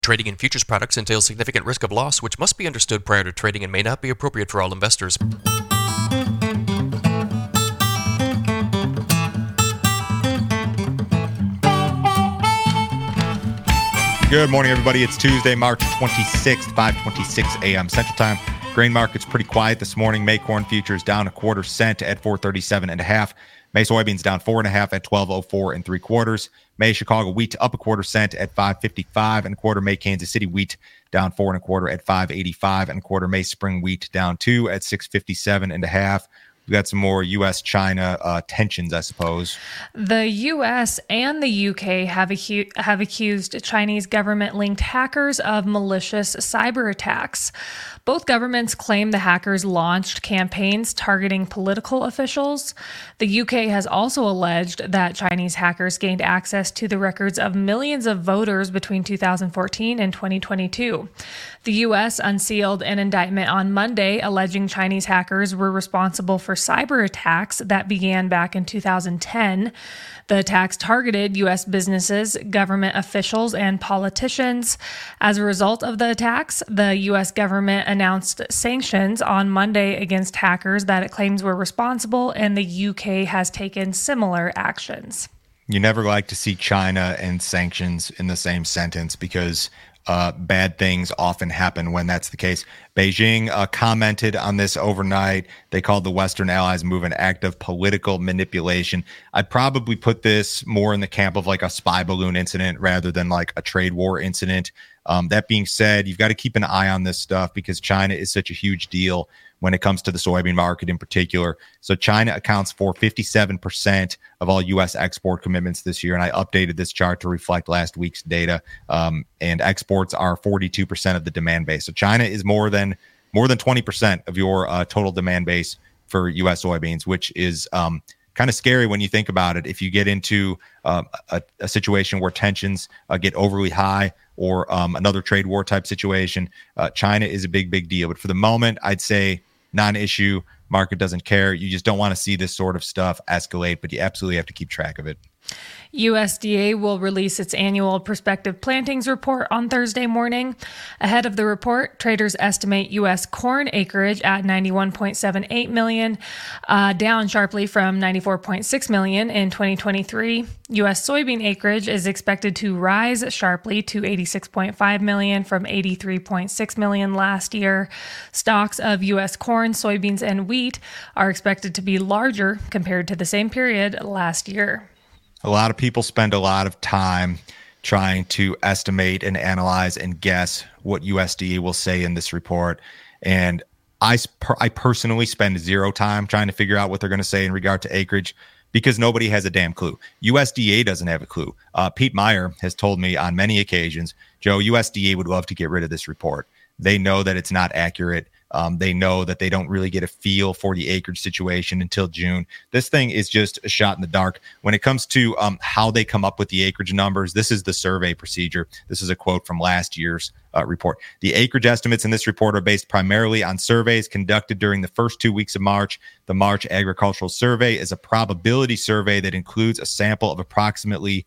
Trading in futures products entails significant risk of loss, which must be understood prior to trading and may not be appropriate for all investors. Good morning, everybody. It's Tuesday, March 26th, 5:26 a.m. Central Time. Grain market's pretty quiet this morning. May corn futures down a quarter cent at 437.5. May soybeans down 4.5 at 12.04 3/4. May Chicago wheat up a quarter cent at 5.55 1/4. May Kansas City wheat down 4 1/4 at 5.85 1/4. May spring wheat down 2 at 6.57.5. We got some more U.S.-China tensions, I suppose. The U.S. and the U.K. have accused Chinese government-linked hackers of malicious cyber attacks. Both governments claim the hackers launched campaigns targeting political officials. The UK has also alleged that Chinese hackers gained access to the records of millions of voters between 2014 and 2022. The U.S. unsealed an indictment on Monday alleging Chinese hackers were responsible for cyber attacks that began back in 2010. The attacks targeted U.S. businesses, government officials, and politicians. As a result of the attacks, the U.S. government announced sanctions on Monday against hackers that it claims were responsible, and the U.K. has taken similar actions. You never like to see China and sanctions in the same sentence because bad things often happen when that's the case. Beijing commented on this overnight. They called the Western allies move an act of political manipulation. I'd probably put this more in the camp of like a spy balloon incident rather than like a trade war incident. That being said, you've got to keep an eye on this stuff because China is such a huge deal when it comes to the soybean market in particular. So China accounts for 57% of all U.S. export commitments this year. And I updated this chart to reflect last week's data. And exports are 42% of the demand base. So China is more than 20% of your total demand base for U.S. soybeans, which is kind of scary when you think about it. If you get into a situation where tensions get overly high or another trade war type situation, China is a big deal. But for the moment, I'd say non-issue. Market doesn't care. You just don't want to see this sort of stuff escalate, but you absolutely have to keep track of it. USDA will release its annual prospective plantings report on Thursday morning. Ahead of the report, traders estimate U.S. corn acreage at 91.78 million, down sharply from 94.6 million in 2023. U.S. soybean acreage is expected to rise sharply to 86.5 million from 83.6 million last year. Stocks of U.S. corn, soybeans, and wheat are expected to be larger compared to the same period last year. A lot of people spend a lot of time trying to estimate and analyze and guess what USDA will say in this report. And I personally spend zero time trying to figure out what they're going to say in regard to acreage because nobody has a damn clue. USDA doesn't have a clue. Pete Meyer has told me on many occasions, Joe, USDA would love to get rid of this report. They know that it's not accurate. They know that they don't really get a feel for the acreage situation until June. This thing is just a shot in the dark. When it comes to how they come up with the acreage numbers, this is the survey procedure. This is a quote from last year's report. The acreage estimates in this report are based primarily on surveys conducted during the first 2 weeks of March. The March Agricultural Survey is a probability survey that includes a sample of approximately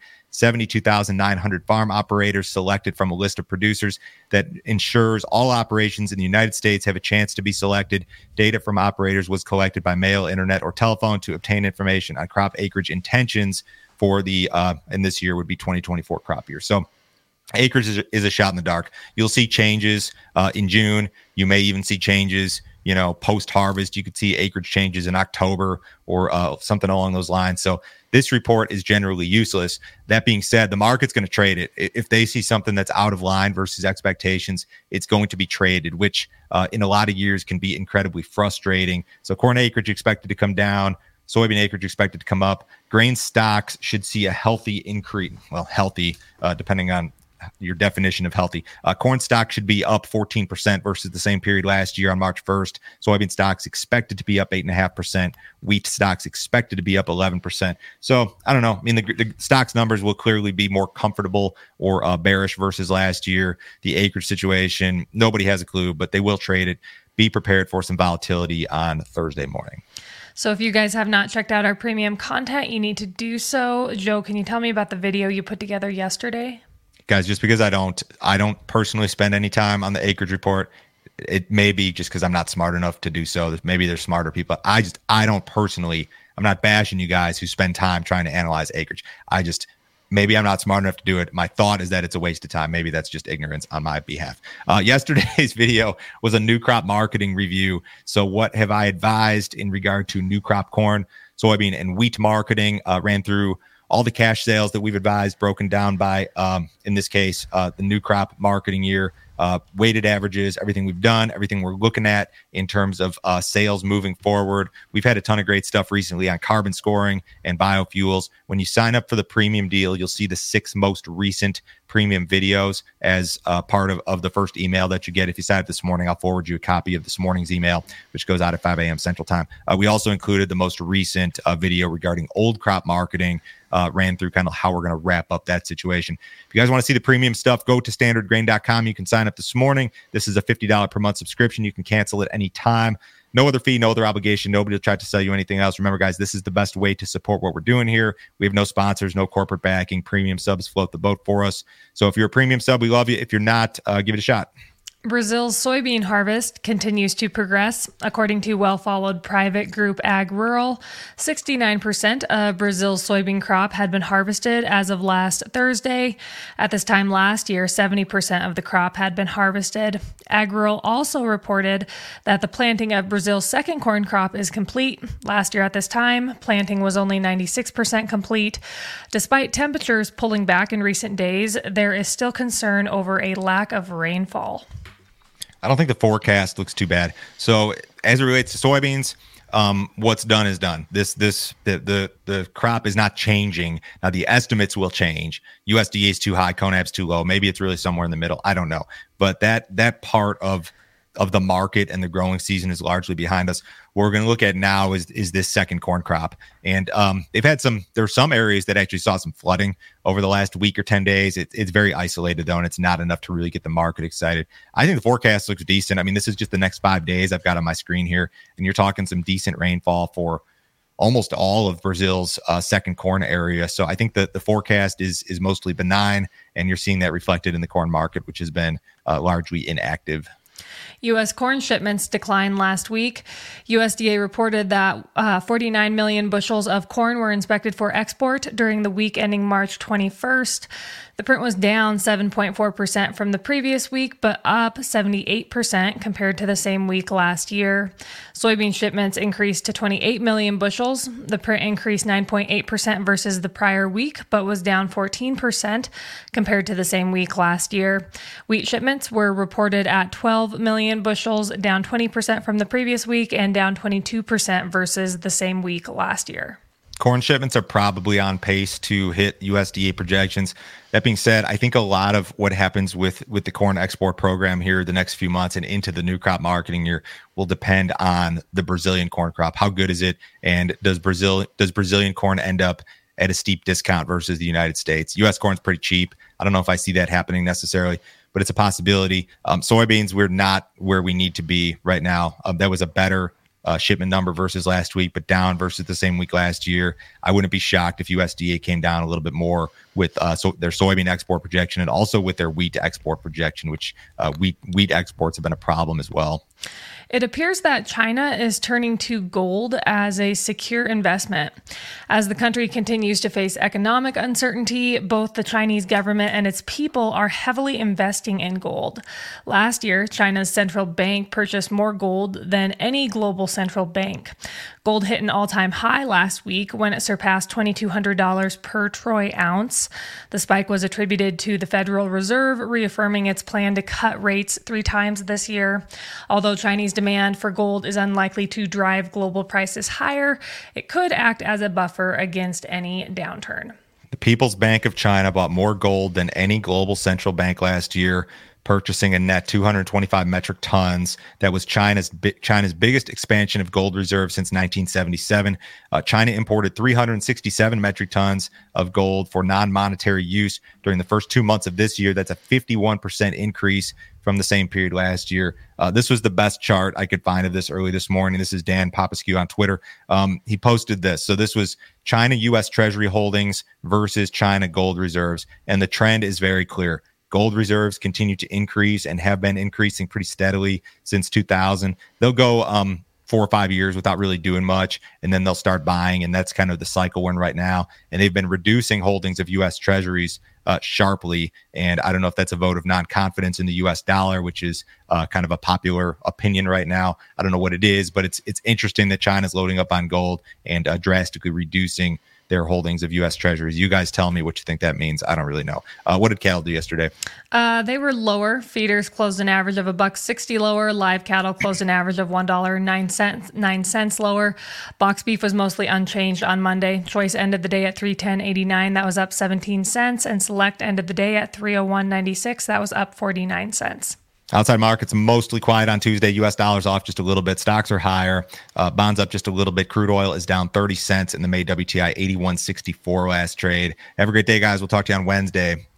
72,900 farm operators selected from a list of producers that ensures all operations in the United States have a chance to be selected. Data from operators was collected by mail, internet, or telephone to obtain information on crop acreage intentions for the, and this year would be 2024 crop year. So acreage is a shot in the dark. You'll see changes in June. You may even see changes, post-harvest. You could see acreage changes in October or something along those lines. So this report is generally useless. That being said, the market's going to trade it. If they see something that's out of line versus expectations, it's going to be traded, which in a lot of years can be incredibly frustrating. So corn acreage expected to come down. Soybean acreage expected to come up. Grain stocks should see a healthy increase. Well, healthy, depending on your definition of healthy. Corn stock should be up 14% versus the same period last year on March 1st. Soybean stocks expected to be up 8.5%. Wheat stocks expected to be up 11%. So I don't know. I mean, the stocks numbers will clearly be more comfortable or bearish versus last year. The acreage situation, nobody has a clue, but they will trade it. Be prepared for some volatility on Thursday morning. So if you guys have not checked out our premium content, you need to do so. Joe, can you tell me about the video you put together yesterday? Guys, just because I don't personally spend any time on the acreage report, it may be just because I'm not smart enough to do so. Maybe there's smarter people. I don't personally, I'm not bashing you guys who spend time trying to analyze acreage. Maybe I'm not smart enough to do it. My thought is that it's a waste of time. Maybe that's just ignorance on my behalf. Yesterday's video was a new crop marketing review. So what have I advised in regard to new crop corn, soybean, and wheat marketing? Ran through all the cash sales that we've advised, broken down by, in this case, the new crop marketing year, weighted averages, everything we've done, everything we're looking at in terms of sales moving forward. We've had a ton of great stuff recently on carbon scoring and biofuels. When you sign up for the premium deal, you'll see the 6 most recent premium videos as part of the first email that you get. If you sign up this morning, I'll forward you a copy of this morning's email, which goes out at 5 a.m. Central Time. We also included the most recent video regarding old crop marketing, ran through kind of how we're going to wrap up that situation. If you guys want to see the premium stuff, go to standardgrain.com. You can sign up this morning. This is a $50 per month subscription. You can cancel at any time. No other fee, no other obligation. Nobody will try to sell you anything else. Remember, guys, this is the best way to support what we're doing here. We have no sponsors, no corporate backing. Premium subs float the boat for us. So if you're a premium sub, we love you. If you're not, give it a shot. Brazil's soybean harvest continues to progress. According to well-followed private group Ag Rural, 69% of Brazil's soybean crop had been harvested as of last Thursday. At this time last year, 70% of the crop had been harvested. Ag Rural also reported that the planting of Brazil's second corn crop is complete. Last year at this time, planting was only 96% complete. Despite temperatures pulling back in recent days, there is still concern over a lack of rainfall. I don't think the forecast looks too bad. So as it relates to soybeans, what's done is done. The crop is not changing. Now the estimates will change. USDA is too high, CONAB's too low. Maybe it's really somewhere in the middle. I don't know. But that part of the market and the growing season is largely behind us. What we're going to look at now is this second corn crop. And there are some areas that actually saw some flooding over the last week or 10 days. It's very isolated though, and it's not enough to really get the market excited. I think the forecast looks decent. I mean, this is just the next 5 days I've got on my screen here, and you're talking some decent rainfall for almost all of Brazil's second corn area. So I think that the forecast is mostly benign, and you're seeing that reflected in the corn market, which has been largely inactive. U.S. corn shipments declined last week. USDA reported that 49 million bushels of corn were inspected for export during the week ending March 21st. The print was down 7.4% from the previous week, but up 78% compared to the same week last year. Soybean shipments increased to 28 million bushels. The print increased 9.8% versus the prior week, but was down 14% compared to the same week last year. Wheat shipments were reported at 12 million bushels, down 20% from the previous week and down 22% versus the same week last year. Corn shipments are probably on pace to hit USDA projections. That being said, I think a lot of what happens with the corn export program here the next few months and into the new crop marketing year will depend on the Brazilian corn crop. How good is it? And does Brazilian corn end up at a steep discount versus the United States? U.S. corn's pretty cheap. I don't know if I see that happening necessarily, but it's a possibility. Soybeans, we're not where we need to be right now. That was a better shipment number versus last week, but down versus the same week last year. I wouldn't be shocked if USDA came down a little bit more with their soybean export projection and also with their wheat export projection, which wheat exports have been a problem as well. It appears that China is turning to gold as a secure investment. As the country continues to face economic uncertainty, both the Chinese government and its people are heavily investing in gold. Last year, China's central bank purchased more gold than any global central bank. Gold hit an all-time high last week when it surpassed $2,200 per troy ounce. The spike was attributed to the Federal Reserve reaffirming its plan to cut rates 3 times this year. Although Chinese demand for gold is unlikely to drive global prices higher, it could act as a buffer against any downturn. The People's Bank of China bought more gold than any global central bank last year. purchasing a net 225 metric tons. That was China's biggest expansion of gold reserves since 1977. China imported 367 metric tons of gold for non-monetary use during the first 2 months of this year. That's a 51% increase from the same period last year. This was the best chart I could find of this early this morning. This is Dan Popescu on Twitter. He posted this. So this was China U.S. Treasury holdings versus China gold reserves. And the trend is very clear. Gold reserves continue to increase and have been increasing pretty steadily since 2000. They'll go 4 or 5 years without really doing much, and then they'll start buying, and that's kind of the cycle we're in right now. And they've been reducing holdings of U.S. Treasuries sharply, and I don't know if that's a vote of non-confidence in the U.S. dollar, which is kind of a popular opinion right now. I don't know what it is, but it's interesting that China's loading up on gold and drastically reducing their holdings of U.S. Treasuries. You guys tell me what you think that means. I don't really know. What did cattle do yesterday? They were lower. Feeders closed an average of $1.60 lower. Live cattle closed an average of $1.09 lower. Box beef was mostly unchanged on Monday. Choice ended the day at $310.89. That was up 17 cents. And Select ended the day at $301.96. That was up 49 cents. Outside markets mostly quiet on Tuesday. U.S. dollars off just a little bit. Stocks are higher. Bonds up just a little bit. Crude oil is down 30 cents in the May WTI 81.64 last trade. Have a great day, guys. We'll talk to you on Wednesday.